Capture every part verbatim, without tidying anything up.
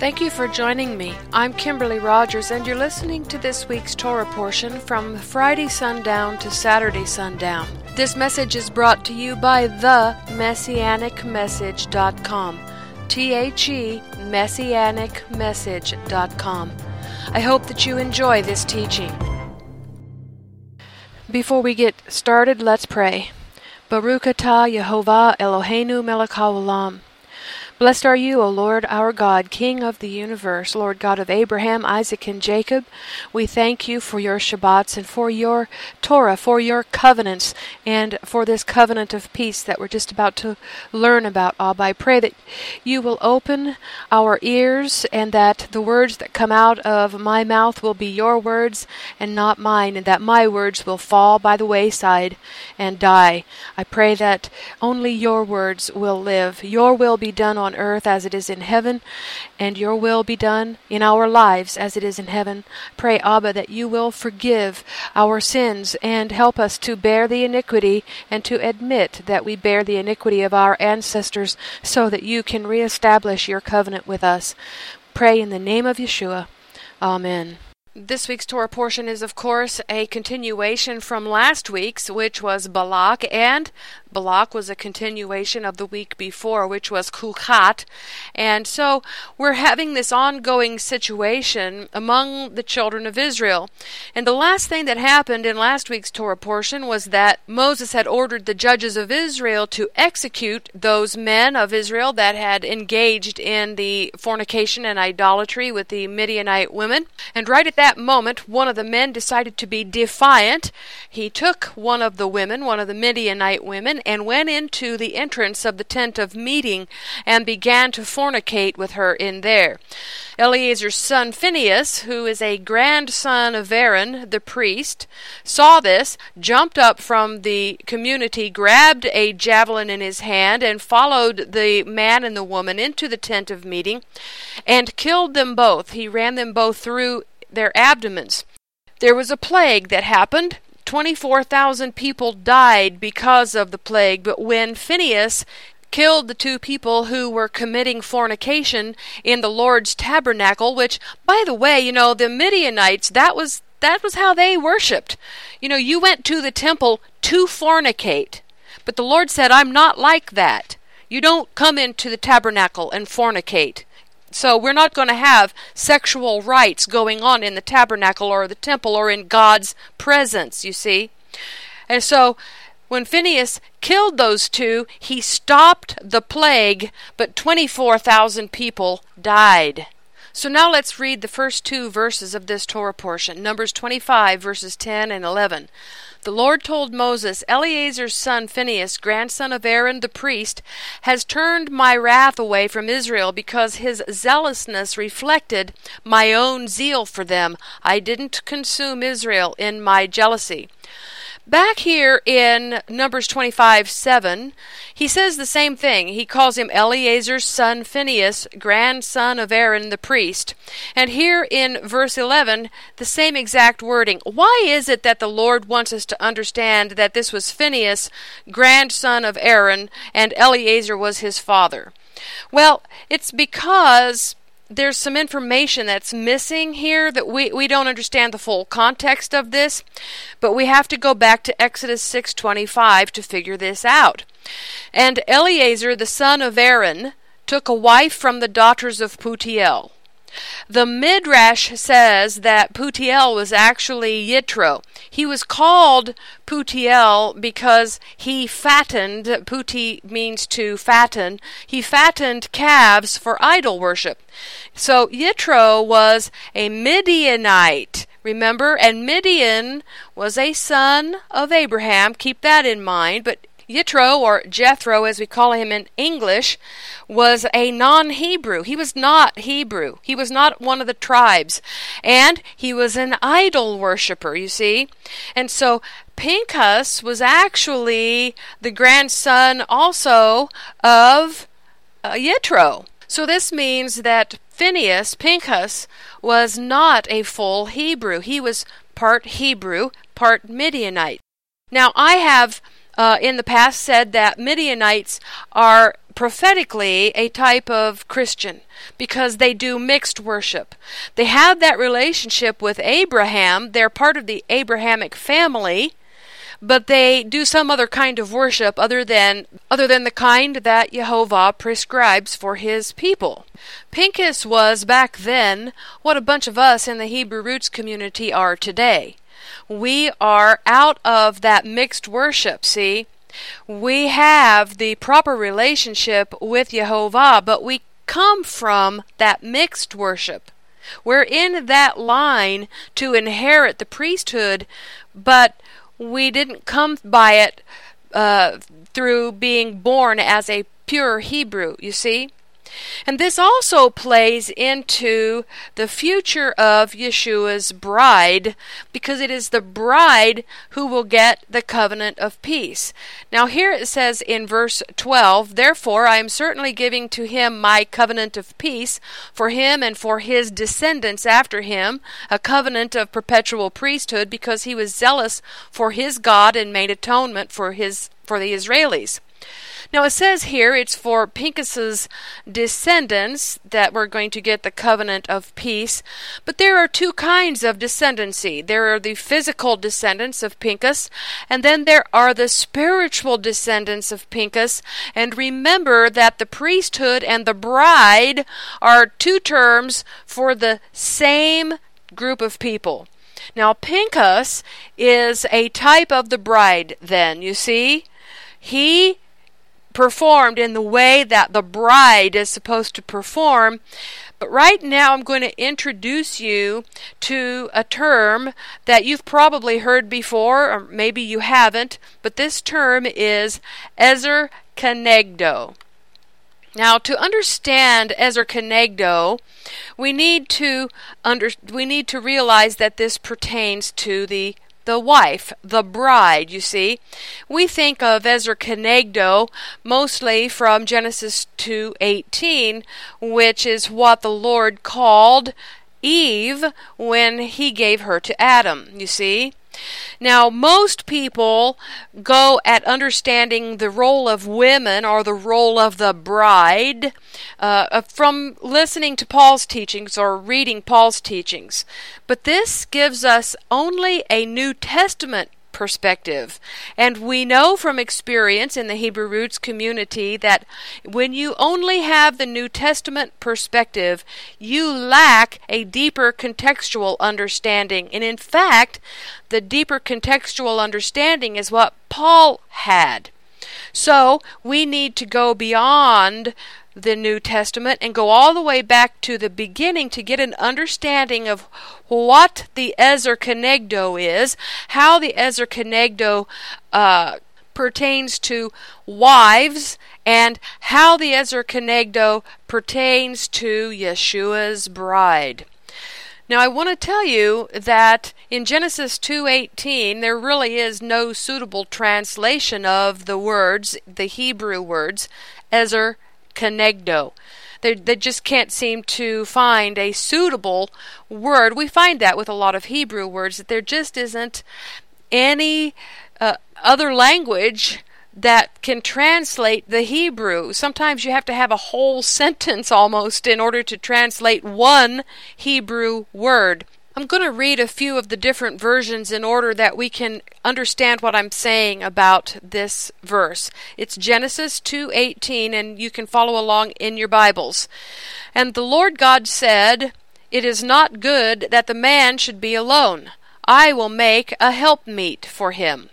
Thank you for joining me. I'm Kimberly Rogers, and you're listening to this week's Torah portion from Friday sundown to Saturday sundown. This message is brought to you by the messianic message dot com. T H E messianic message dot com. I hope that you enjoy this teaching. Before we get started, let's pray. Baruch atah Yehovah Eloheinu melech haolam. Blessed are you, O Lord, our God, King of the universe, Lord God of Abraham, Isaac, and Jacob. We thank you for your Shabbats and for your Torah, for your covenants, and for this covenant of peace that we're just about to learn about, Abba. I pray that you will open our ears and that the words that come out of my mouth will be your words and not mine, and that my words will fall by the wayside and die. I pray that only your words will live. Your will be done on earth as it is in heaven, and your will be done in our lives as it is in heaven. Pray, Abba, that you will forgive our sins and help us to bear the iniquity and to admit that we bear the iniquity of our ancestors so that you can reestablish your covenant with us. Pray in the name of Yeshua. Amen. This week's Torah portion is, of course, a continuation from last week's, which was Balak, and Balak was a continuation of the week before, which was Kukhat. And so we're having this ongoing situation among the children of Israel. And the last thing that happened in last week's Torah portion was that Moses had ordered the judges of Israel to execute those men of Israel that had engaged in the fornication and idolatry with the Midianite women. And right at that moment, one of the men decided to be defiant. He took one of the women, one of the Midianite women, and went into the entrance of the tent of meeting and began to fornicate with her in there. Eleazar's son Phinehas, who is a grandson of Aaron, the priest, saw this, jumped up from the community, grabbed a javelin in his hand, and followed the man and the woman into the tent of meeting and killed them both. He ran them both through their abdomens. There was a plague that happened. twenty-four thousand people died because of the plague, but when Phinehas killed the two people who were committing fornication in the Lord's tabernacle, which, by the way, you know, the Midianites, that was that was how they worshipped. You know, you went to the temple to fornicate, but the Lord said, I'm not like that. You don't come into the tabernacle and fornicate. So we're not going to have sexual rites going on in the tabernacle or the temple or in God's presence, you see. And so when Phinehas killed those two, he stopped the plague, but twenty-four thousand people died. So now let's read the first two verses of this Torah portion, Numbers twenty-five, verses ten and eleven. The Lord told Moses, Eleazar's son Phinehas, grandson of Aaron the priest, has turned my wrath away from Israel because his zealousness reflected my own zeal for them. I didn't consume Israel in my jealousy. Back here in Numbers twenty-five, seven, he says the same thing. He calls him Eleazar's son Phinehas, grandson of Aaron the priest. And here in verse eleven, the same exact wording. Why is it that the Lord wants us to understand that this was Phinehas, grandson of Aaron, and Eleazar was his father? Well, it's because there's some information that's missing here that we, we don't understand the full context of this, but we have to go back to Exodus six twenty-five to figure this out. And Eleazar, the son of Aaron, took a wife from the daughters of Putiel. The Midrash says that Putiel was actually Yitro. He was called Putiel because he fattened, Puti means to fatten, he fattened calves for idol worship. So Yitro was a Midianite, remember? And Midian was a son of Abraham, keep that in mind, but Yitro, or Jethro as we call him in English, was a non-Hebrew. He was not Hebrew. He was not one of the tribes. And he was an idol worshiper, you see. And so Pinchas was actually the grandson also of uh, Yitro. So this means that Phinehas, Pinchas, was not a full Hebrew. He was part Hebrew, part Midianite. Now I have uh, in the past said that Midianites are prophetically a type of Christian because they do mixed worship. They have that relationship with Abraham. They're part of the Abrahamic family, but they do some other kind of worship other than other than the kind that Jehovah prescribes for his people. Pinchas was back then what a bunch of us in the Hebrew Roots community are today. We are out of that mixed worship, see? We have the proper relationship with Jehovah, but we come from that mixed worship. We're in that line to inherit the priesthood, but we didn't come by it uh, through being born as a pure Hebrew, you see? And this also plays into the future of Yeshua's bride, because it is the bride who will get the covenant of peace. Now here it says in verse twelve, "Therefore I am certainly giving to him my covenant of peace, for him and for his descendants after him, a covenant of perpetual priesthood, because he was zealous for his God and made atonement for his for the Israelis." Now it says here it's for Pinchas's descendants that we're going to get the covenant of peace, but there are two kinds of descendancy. There are the physical descendants of Pinchas, and then there are the spiritual descendants of Pinchas. And remember that the priesthood and the bride are two terms for the same group of people. Now Pinchas is a type of the bride then, you see. He performed in the way that the bride is supposed to perform. But right now I'm going to introduce you to a term that you've probably heard before, or maybe you haven't, but this term is Ezer Kenegdo. Now, to understand Ezer Kenegdo, we need to under we need to realize that this pertains to the The wife, the bride, you see. We think of Ezer Kenegdo mostly from Genesis two eighteen, which is what the Lord called Eve when he gave her to Adam, you see. Now, most people go at understanding the role of women or the role of the bride uh, from listening to Paul's teachings or reading Paul's teachings. But this gives us only a New Testament perspective. And we know from experience in the Hebrew Roots community that when you only have the New Testament perspective, you lack a deeper contextual understanding. And in fact, the deeper contextual understanding is what Paul had. So we need to go beyond the New Testament and go all the way back to the beginning to get an understanding of what the Ezer Kenegdo is, how the Ezer Kenegdo uh, pertains to wives, and how the Ezer Kenegdo pertains to Yeshua's bride. Now I want to tell you that in Genesis two eighteen there really is no suitable translation of the words, the Hebrew words, Ezer Kenegdo. They, they just can't seem to find a suitable word. We find that with a lot of Hebrew words, that there just isn't any uh, other language that can translate the Hebrew. Sometimes you have to have a whole sentence almost in order to translate one Hebrew word. I'm going to read a few of the different versions in order that we can understand what I'm saying about this verse. It's Genesis two eighteen, and you can follow along in your Bibles. "And the Lord God said, It is not good that the man should be alone. I will make a helpmeet for him."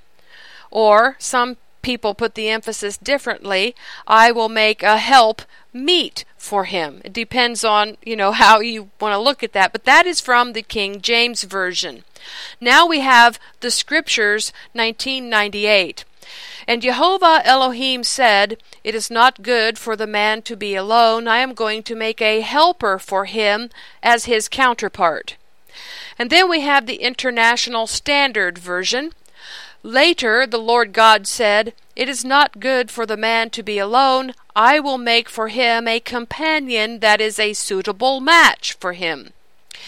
Or some people put the emphasis differently. I will make a help meet for him. It depends on, you know, how you want to look at that. But that is from the King James Version. Now we have the Scriptures, nineteen ninety-eight. "And Jehovah Elohim said, It is not good for the man to be alone. I am going to make a helper for him as his counterpart." And then we have the International Standard Version. "Later the Lord God said, It is not good for the man to be alone. I will make for him a companion that is a suitable match for him."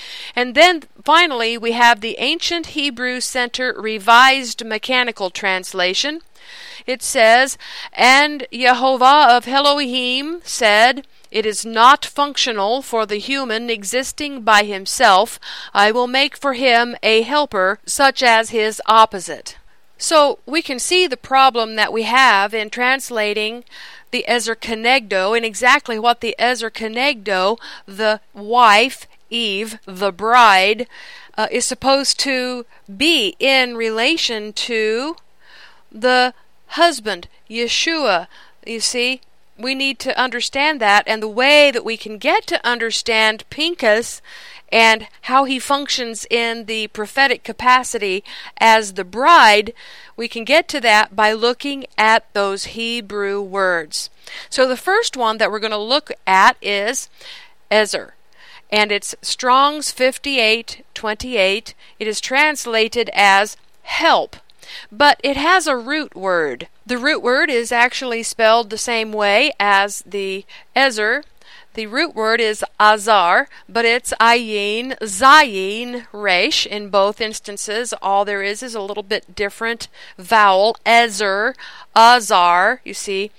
And then finally we have the Ancient Hebrew Center Revised Mechanical Translation. It says, "And Yehovah of Elohim said, it is not functional for the human existing by himself. I will make for him a helper such as his opposite." So we can see the problem that we have in translating the Ezer Kenegdo and exactly what the Ezer Kenegdo, the wife, Eve, the bride, uh, is supposed to be in relation to the husband, Yeshua. You see, we need to understand that, and the way that we can get to understand Pinchas and how he functions in the prophetic capacity as the bride, we can get to that by looking at those Hebrew words. So the first one that we're going to look at is Ezer, and it's Strong's fifty-eight twenty-eight. It is translated as help, but it has a root word. The root word is actually spelled the same way as the Ezer. The root word is azar, but it's ayin, zayin, resh. In both instances, all there is is a little bit different vowel, ezer, azar, you see.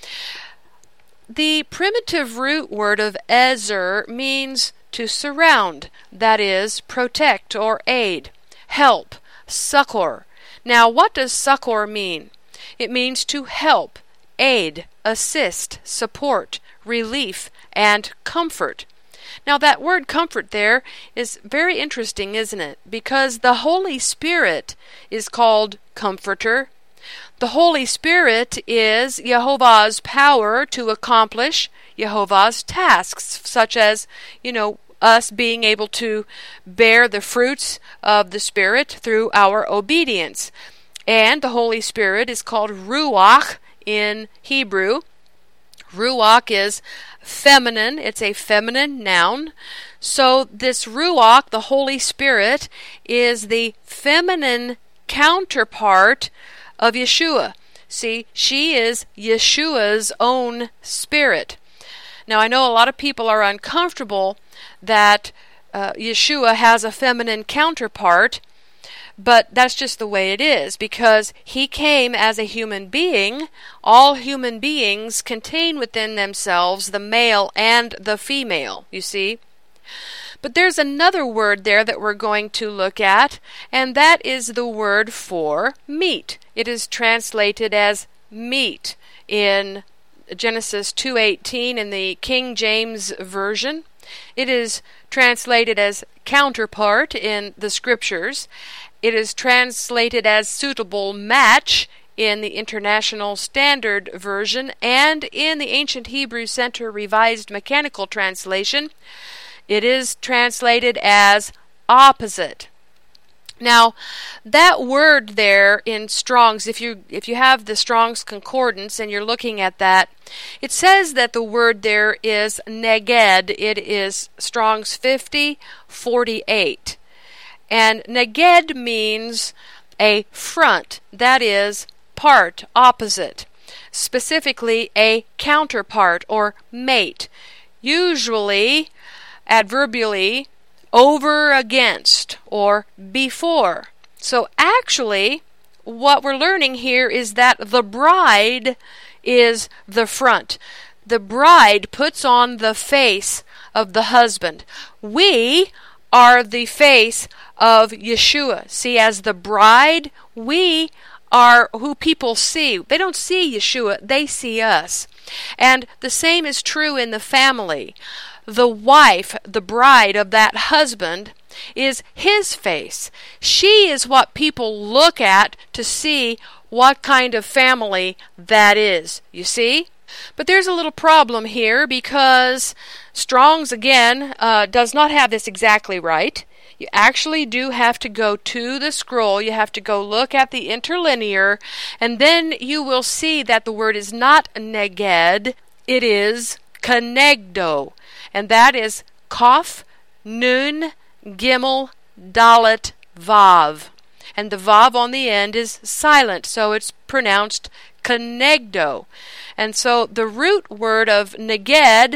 The primitive root word of ezer means to surround, that is, protect or aid, help, succor. Now, what does succor mean? It means to help, aid, assist, support, relief, and comfort. Now that word comfort there is very interesting, isn't it? Because the Holy Spirit is called Comforter. The Holy Spirit is Yehovah's power to accomplish Yehovah's tasks, such as, you know, us being able to bear the fruits of the Spirit through our obedience. And the Holy Spirit is called Ruach in Hebrew. Ruach is feminine. It's a feminine noun. So this Ruach, the Holy Spirit, is the feminine counterpart of Yeshua. See, she is Yeshua's own spirit. Now, I know a lot of people are uncomfortable that uh, Yeshua has a feminine counterpart, but that's just the way it is, because he came as a human being. All human beings contain within themselves the male and the female, you see. But there's another word there that we're going to look at, and that is the word for meat. It is translated as meat in Genesis two eighteen in the King James Version. It is translated as counterpart in the Scriptures. It is translated as suitable match in the International Standard Version, and in the Ancient Hebrew Center Revised Mechanical Translation, it is translated as opposite. Now, that word there in Strong's, if you if you have the Strong's Concordance and you're looking at that, it says that the word there is neged. It is Strong's fifty forty-eight. And neged means a front, that is, part, opposite, specifically a counterpart or mate, usually adverbially over against or before. So actually, what we're learning here is that the bride is the front. The bride puts on the face of the husband. We are the face of Yeshua. See, as the bride, we are who people see. They don't see Yeshua, they see us. And the same is true in the family. The wife, the bride of that husband, is his face. She is what people look at to see what kind of family that is. You see? But there's a little problem here, because Strong's, again, uh, does not have this exactly right. You actually do have to go to the scroll. You have to go look at the interlinear, and then you will see that the word is not neged. It is kenegdo. And that is Kaf, Nun, Gimel, Dalet, Vav. And the Vav on the end is silent, so it's pronounced kenegdo. And so the root word of neged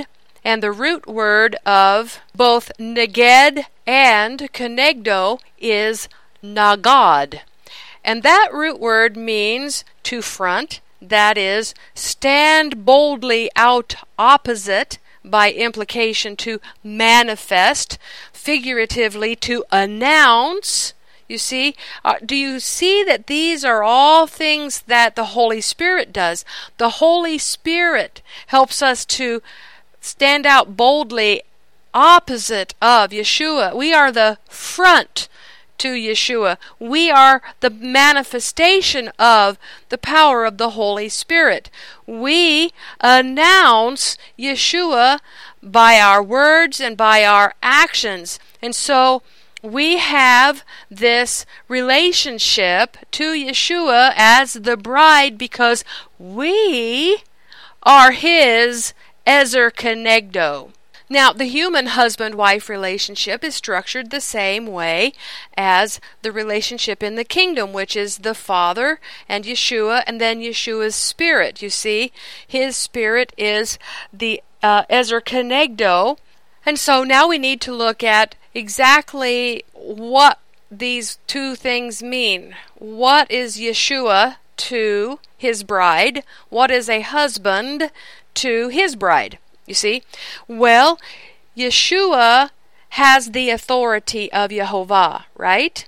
And the root word of both neged and kenegdo is nagad. And that root word means to front, that is, stand boldly out opposite, by implication to manifest, figuratively to announce. You see, uh, do you see that these are all things that the Holy Spirit does? The Holy Spirit helps us to stand out boldly opposite of Yeshua. We are the front to Yeshua. We are the manifestation of the power of the Holy Spirit. We announce Yeshua by our words and by our actions. And so we have this relationship to Yeshua as the bride because we are his Ezer Kenegdo. Now, the human husband-wife relationship is structured the same way as the relationship in the kingdom, which is the Father and Yeshua, and then Yeshua's Spirit. You see, his Spirit is the uh, Ezer Kenegdo. And so now we need to look at exactly what these two things mean. What is Yeshua to his bride? What is a husband to his bride? You see? Well, Yeshua has the authority of Yehovah, right?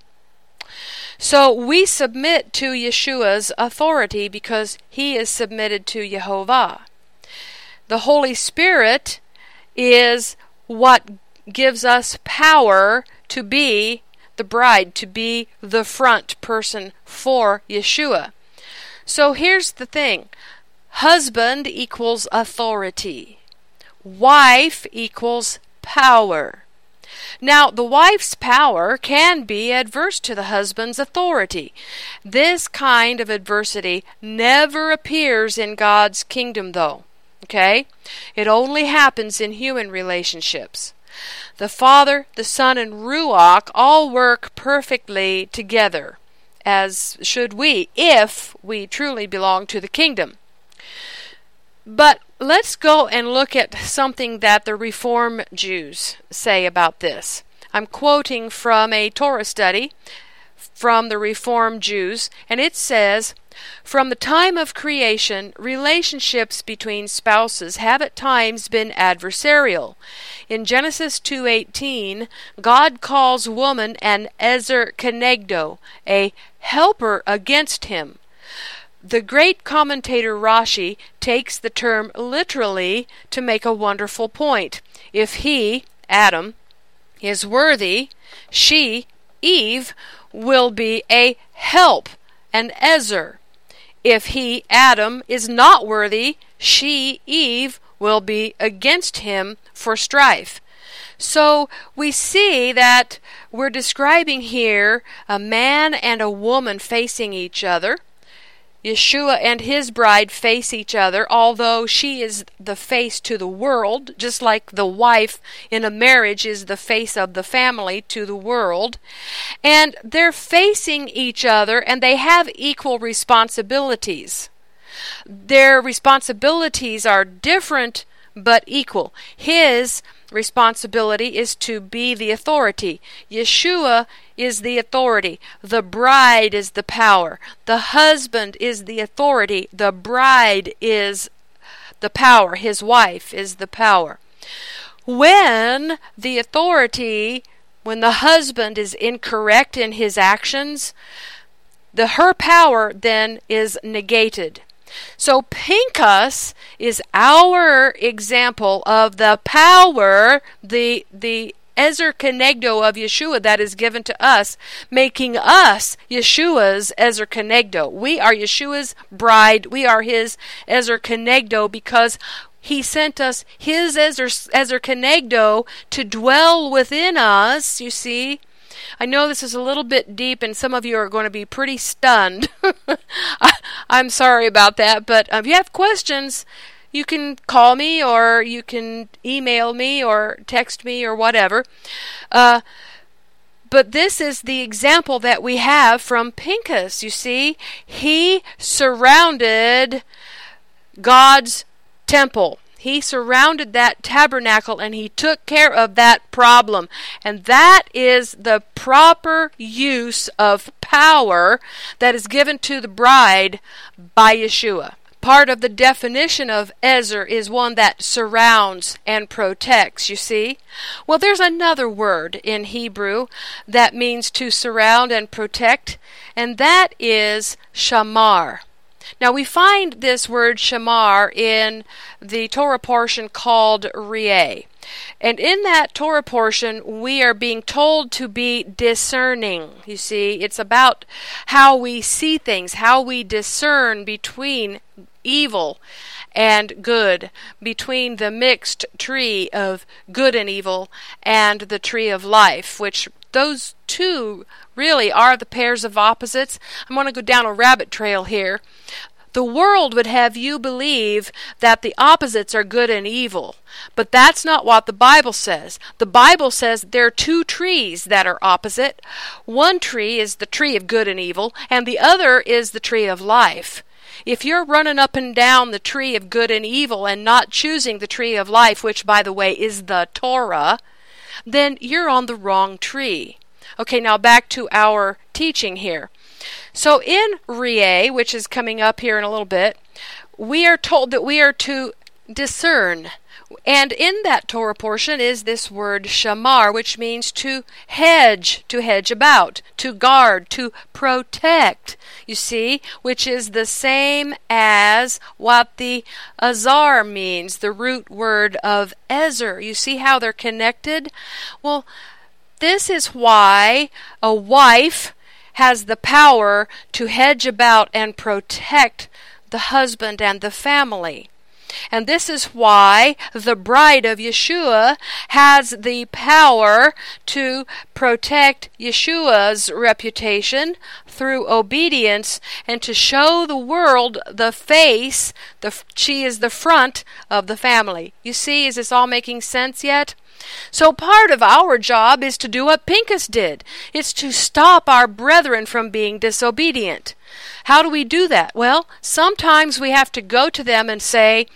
So we submit to Yeshua's authority because he is submitted to Yehovah. The Holy Spirit is what gives us power to be the bride, to be the front person for Yeshua. So here's the thing. Husband equals authority. Wife equals power. Now, the wife's power can be adverse to the husband's authority. This kind of adversity never appears in God's kingdom, though. Okay? It only happens in human relationships. The Father, the Son, and Ruach all work perfectly together, as should we, if we truly belong to the kingdom. But let's go and look at something that the Reform Jews say about this. I'm quoting from a Torah study from the Reform Jews, and it says, "From the time of creation, relationships between spouses have at times been adversarial. In Genesis two eighteen, God calls woman an Ezer Kenegdo, a helper against him. The great commentator Rashi takes the term literally to make a wonderful point. If he, Adam, is worthy, she, Eve, will be a help, an Ezer. If he, Adam, is not worthy, she, Eve, will be against him for strife." So we see that we're describing here a man and a woman facing each other. Yeshua and his bride face each other, although she is the face to the world, just like the wife in a marriage is the face of the family to the world. And they're facing each other, and they have equal responsibilities. Their responsibilities are different but equal. His responsibility is to be the authority. Yeshua is the authority. The bride is the power. The husband is the authority. The bride is the power. His wife is the power. When the authority, when the husband is incorrect in his actions, the her power then is negated. So Pinchas is our example of the power, the the Ezer Kenegdo of Yeshua that is given to us, making us Yeshua's Ezer Kenegdo. We are Yeshua's bride. We are his Ezer Kenegdo because he sent us his Ezer, Ezer Kenegdo to dwell within us, you see. I know this is a little bit deep and some of you are going to be pretty stunned. I, I'm sorry about that, but if you have questions, you can call me or you can email me or text me or whatever. Uh, but this is the example that we have from Pinchas. You see, he surrounded God's temple. He surrounded that tabernacle and he took care of that problem. And that is the proper use of power that is given to the bride by Yeshua. Part of the definition of Ezer is one that surrounds and protects, you see. Well, there's another word in Hebrew that means to surround and protect, and that is shamar. Now, we find this word shamar in the Torah portion called Rieh. And in that Torah portion, we are being told to be discerning. You see, it's about how we see things, how we discern between evil and good, between the mixed tree of good and evil and the tree of life, which those two really are the pairs of opposites. I'm going to go down a rabbit trail here. The world would have you believe that the opposites are good and evil, but that's not what the Bible says. The Bible says there are two trees that are opposite. One tree is the tree of good and evil, and the other is the tree of life. If you're running up and down the tree of good and evil and not choosing the tree of life, which, by the way, is the Torah, then you're on the wrong tree. Okay, now back to our teaching here. So in Rieh, which is coming up here in a little bit, we are told that we are to discern. And in that Torah portion is this word shamar, which means to hedge, to hedge about, to guard, to protect, you see, which is the same as what the azar means, the root word of ezer. You see how they're connected? Well, this is why a wife has the power to hedge about and protect the husband and the family. And this is why the bride of Yeshua has the power to protect Yeshua's reputation through obedience and to show the world the face. The, she is the front of the family. You see, is this all making sense yet? So part of our job is to do what Pinchas did. It's to stop our brethren from being disobedient. How do we do that? Well, sometimes we have to go to them and say,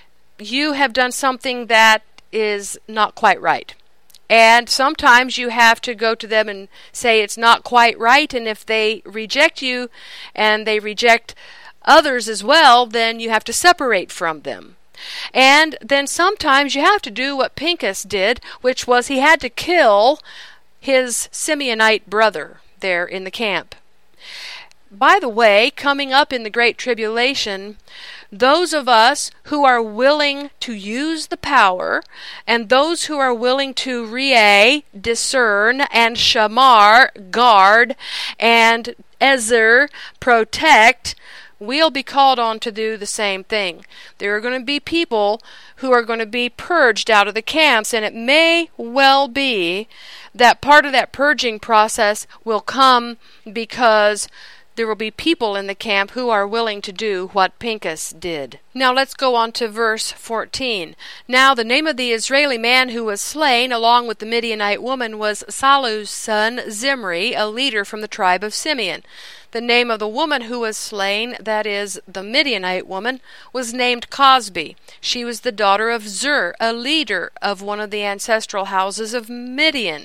you have done something that is not quite right. And sometimes you have to go to them and say it's not quite right, and if they reject you and they reject others as well, then you have to separate from them. And then sometimes you have to do what Pinchas did, which was he had to kill his Simeonite brother there in the camp. By the way, coming up in the Great Tribulation, those of us who are willing to use the power and those who are willing to rieh, discern, and shamar, guard, and ezer, protect, we'll be called on to do the same thing. There are going to be people who are going to be purged out of the camps, and it may well be that part of that purging process will come because there will be people in the camp who are willing to do what Pinchas did. Now let's go on to verse fourteen. Now the name of the Israeli man who was slain along with the Midianite woman was Salu's son Zimri, a leader from the tribe of Simeon. The name of the woman who was slain, that is, the Midianite woman, was named Cosbi. She was the daughter of Zur, a leader of one of the ancestral houses of Midian.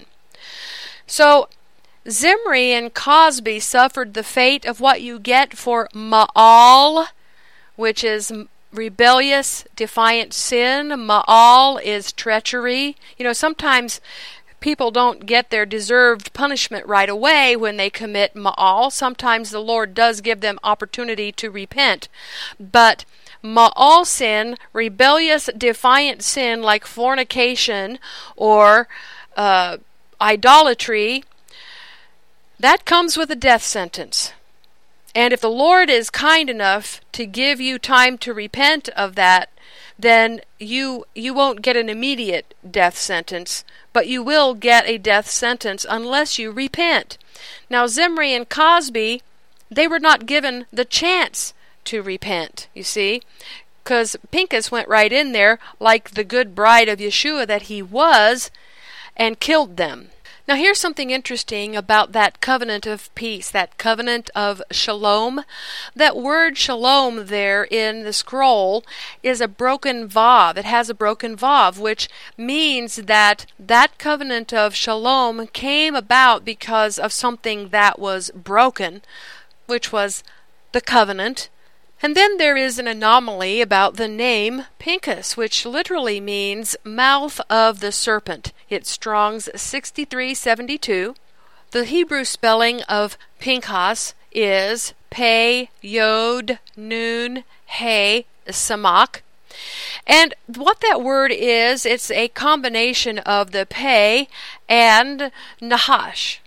So Zimri and Cosbi suffered the fate of what you get for Ma'al, which is rebellious, defiant sin. Ma'al is treachery. You know, sometimes people don't get their deserved punishment right away when they commit Ma'al. Sometimes the Lord does give them opportunity to repent. But Ma'al sin, rebellious, defiant sin like fornication or uh, idolatry, that comes with a death sentence. And if the Lord is kind enough to give you time to repent of that, then you you won't get an immediate death sentence, but you will get a death sentence unless you repent. Now Zimri and Cosbi, they were not given the chance to repent, you see, because Pinchas went right in there like the good bride of Yeshua that he was and killed them. Now here's something interesting about that covenant of peace, that covenant of shalom. That word shalom there in the scroll is a broken vav. It has a broken vav, which means that that covenant of shalom came about because of something that was broken, which was the covenant. And then there is an anomaly about the name Pinchas, which literally means mouth of the serpent. It's Strong's sixty-three seventy-two. The Hebrew spelling of Pinchas is Pei, Yod, Nun, He, Samak. And what that word is, it's a combination of the Pei and Nahash.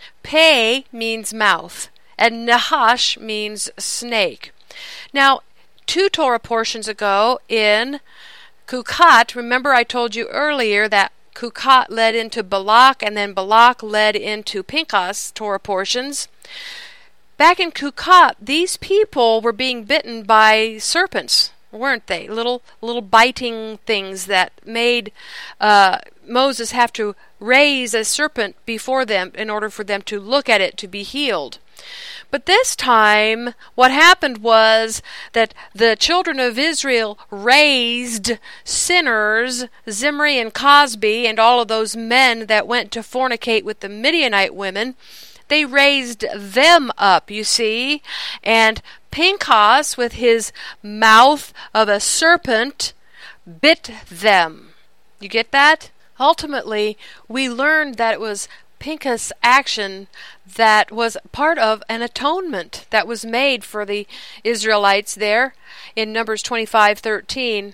Pei means mouth, and Nahash means snake. Now, two Torah portions ago in Chukat, remember I told you earlier that Chukat led into Balak, and then Balak led into Pinchas Torah portions. Back in Chukat, these people were being bitten by serpents, weren't they? Little little biting things that made uh, Moses have to raise a serpent before them in order for them to look at it to be healed. But this time, what happened was that the children of Israel raised sinners, Zimri and Cosby, and all of those men that went to fornicate with the Midianite women. They raised them up, you see, and Pinchas, with his mouth of a serpent, bit them. You get that? Ultimately, we learned that it was Pinchas' action that was part of an atonement that was made for the Israelites there in Numbers twenty-five thirteen.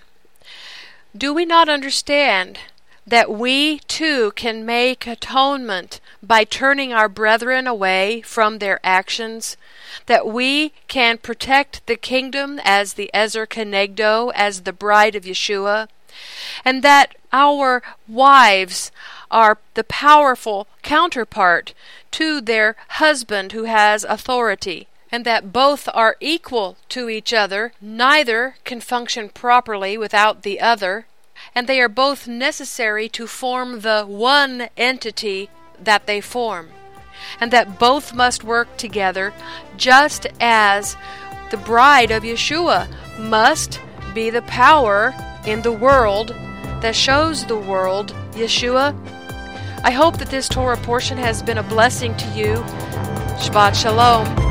Do we not understand that we too can make atonement by turning our brethren away from their actions? That we can protect the kingdom as the Ezer Kenegdo, as the bride of Yeshua? And that our wives are the powerful counterpart to their husband who has authority, and that both are equal to each other, neither can function properly without the other, and they are both necessary to form the one entity that they form, and that both must work together, just as the bride of Yeshua must be the power in the world that shows the world Yeshua. I hope that this Torah portion has been a blessing to you. Shabbat Shalom.